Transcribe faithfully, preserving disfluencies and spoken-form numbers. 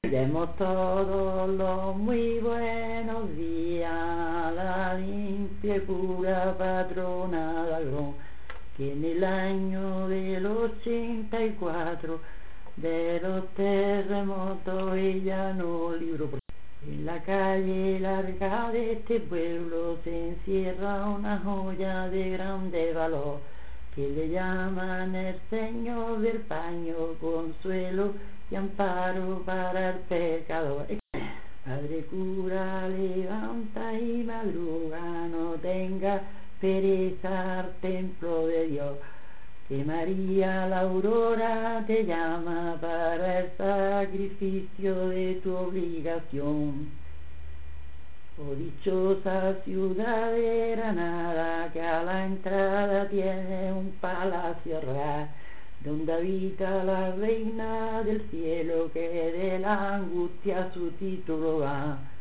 Demos todos los muy buenos días a la limpia y pura patrona de Agrón, que en el año del ochenta y cuatro de los terremotos ella nos libró. En la calle larga de este pueblo se encierra una joya de grande valor, que le llaman el Señor del Paño, consuelo y amparo para el pecador. Padre cura, levanta y madruga, no tenga pereza al templo de Dios, que María la Aurora te llama para el sacrificio de tu obligación. Oh dichosa ciudad de Granada, que a la entrada tiene un palacio real, donde habita la reina del cielo, que de la angustia su título va.